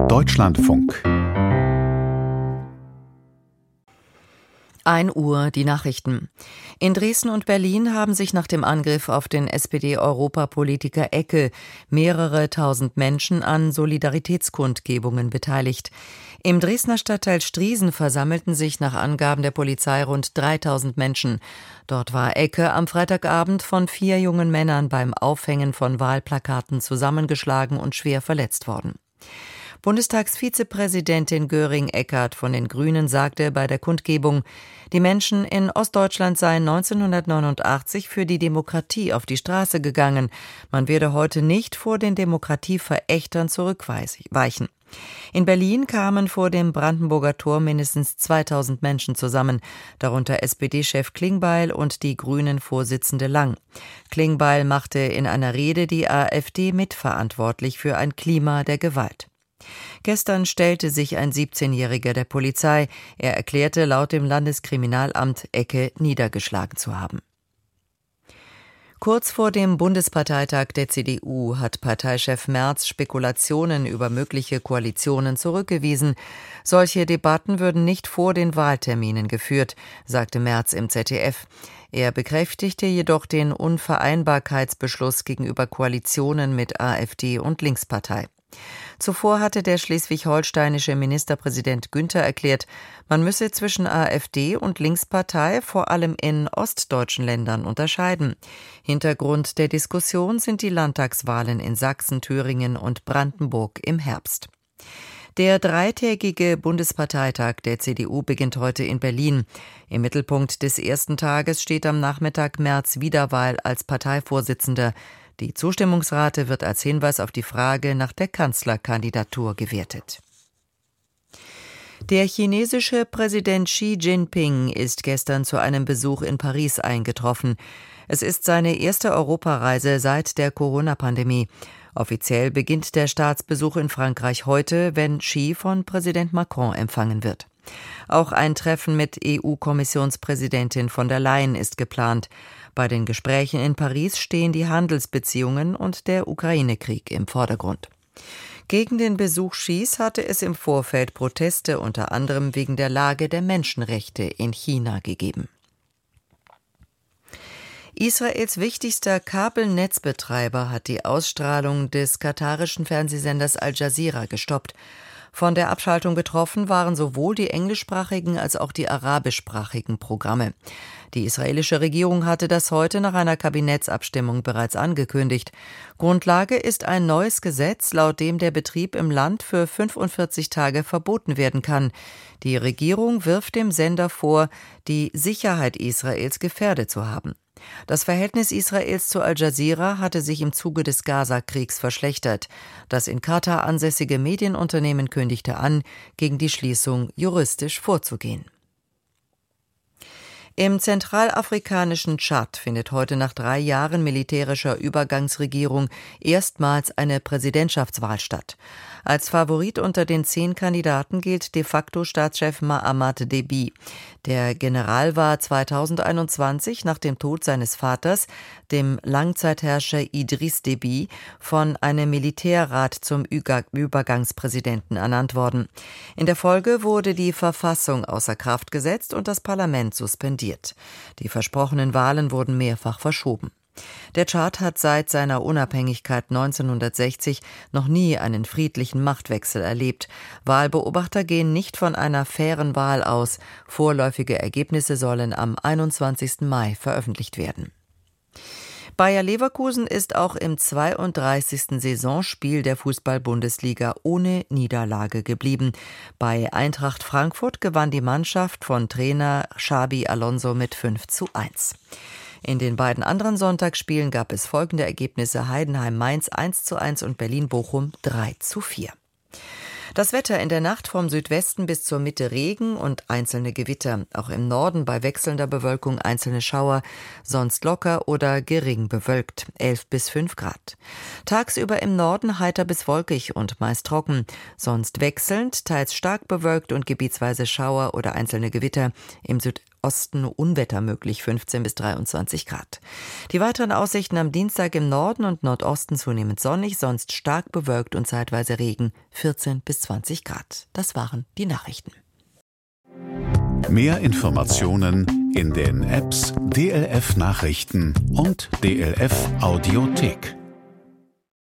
Deutschlandfunk. 1 Uhr, die Nachrichten. In Dresden und Berlin haben sich nach dem Angriff auf den SPD-Europapolitiker Ecke mehrere tausend Menschen an Solidaritätskundgebungen beteiligt. Im Dresdner Stadtteil Striesen versammelten sich nach Angaben der Polizei rund 3000 Menschen. Dort war Ecke am Freitagabend von 4 jungen Männern beim Aufhängen von Wahlplakaten zusammengeschlagen und schwer verletzt worden. Bundestagsvizepräsidentin Göring-Eckardt von den Grünen sagte bei der Kundgebung, die Menschen in Ostdeutschland seien 1989 für die Demokratie auf die Straße gegangen. Man werde heute nicht vor den Demokratieverächtern zurückweichen. In Berlin kamen vor dem Brandenburger Tor mindestens 2000 Menschen zusammen, darunter SPD-Chef Klingbeil und die Grünen-Vorsitzende Lang. Klingbeil machte in einer Rede die AfD mitverantwortlich für ein Klima der Gewalt. Gestern stellte sich ein 17-Jähriger der Polizei. Er erklärte laut dem Landeskriminalamt, Ecke niedergeschlagen zu haben. Kurz vor dem Bundesparteitag der CDU hat Parteichef Merz Spekulationen über mögliche Koalitionen zurückgewiesen. Solche Debatten würden nicht vor den Wahlterminen geführt, sagte Merz im ZDF. Er bekräftigte jedoch den Unvereinbarkeitsbeschluss gegenüber Koalitionen mit AfD und Linkspartei. Zuvor hatte der schleswig-holsteinische Ministerpräsident Günther erklärt, man müsse zwischen AfD und Linkspartei vor allem in ostdeutschen Ländern unterscheiden. Hintergrund der Diskussion sind die Landtagswahlen in Sachsen, Thüringen und Brandenburg im Herbst. Der 3-tägige Bundesparteitag der CDU beginnt heute in Berlin. Im Mittelpunkt des ersten Tages steht am Nachmittag Merz Wiederwahl als Parteivorsitzender. Die Zustimmungsrate wird als Hinweis auf die Frage nach der Kanzlerkandidatur gewertet. Der chinesische Präsident Xi Jinping ist gestern zu einem Besuch in Paris eingetroffen. Es ist seine erste Europareise seit der Corona-Pandemie. Offiziell beginnt der Staatsbesuch in Frankreich heute, wenn Xi von Präsident Macron empfangen wird. Auch ein Treffen mit EU-Kommissionspräsidentin von der Leyen ist geplant. Bei den Gesprächen in Paris stehen die Handelsbeziehungen und der Ukraine-Krieg im Vordergrund. Gegen den Besuch Xis hatte es im Vorfeld Proteste unter anderem wegen der Lage der Menschenrechte in China gegeben. Israels wichtigster Kabelnetzbetreiber hat die Ausstrahlung des katarischen Fernsehsenders Al Jazeera gestoppt. Von der Abschaltung betroffen waren sowohl die englischsprachigen als auch die arabischsprachigen Programme. Die israelische Regierung hatte das heute nach einer Kabinettsabstimmung bereits angekündigt. Grundlage ist ein neues Gesetz, laut dem der Betrieb im Land für 45 Tage verboten werden kann. Die Regierung wirft dem Sender vor, die Sicherheit Israels gefährdet zu haben. Das Verhältnis Israels zu Al Jazeera hatte sich im Zuge des Gaza-Kriegs verschlechtert. Das in Katar ansässige Medienunternehmen kündigte an, gegen die Schließung juristisch vorzugehen. Im zentralafrikanischen Tschad findet heute nach 3 Jahren militärischer Übergangsregierung erstmals eine Präsidentschaftswahl statt. Als Favorit unter den 10 Kandidaten gilt de facto Staatschef Mahamat Deby. Der General war 2021 nach dem Tod seines Vaters, dem Langzeitherrscher Idriss Deby, von einem Militärrat zum Übergangspräsidenten ernannt worden. In der Folge wurde die Verfassung außer Kraft gesetzt und das Parlament suspendiert. Die versprochenen Wahlen wurden mehrfach verschoben. Der Tschad hat seit seiner Unabhängigkeit 1960 noch nie einen friedlichen Machtwechsel erlebt. Wahlbeobachter gehen nicht von einer fairen Wahl aus. Vorläufige Ergebnisse sollen am 21. Mai veröffentlicht werden. Bayer Leverkusen ist auch im 32. Saisonspiel der Fußball-Bundesliga ohne Niederlage geblieben. Bei Eintracht Frankfurt gewann die Mannschaft von Trainer Xabi Alonso mit 5:1. In den beiden anderen Sonntagsspielen gab es folgende Ergebnisse: Heidenheim-Mainz 1:1 und Berlin-Bochum 3:4. Das Wetter: in der Nacht vom Südwesten bis zur Mitte Regen und einzelne Gewitter. Auch im Norden bei wechselnder Bewölkung einzelne Schauer, sonst locker oder gering bewölkt, 11 bis 5 Grad. Tagsüber im Norden heiter bis wolkig und meist trocken, sonst wechselnd, teils stark bewölkt und gebietsweise Schauer oder einzelne Gewitter. Im Osten Unwetter möglich, 15 bis 23 Grad. Die weiteren Aussichten am Dienstag im Norden und Nordosten zunehmend sonnig, sonst stark bewölkt und zeitweise Regen, 14 bis 20 Grad. Das waren die Nachrichten. Mehr Informationen in den Apps DLF Nachrichten und DLF Audiothek.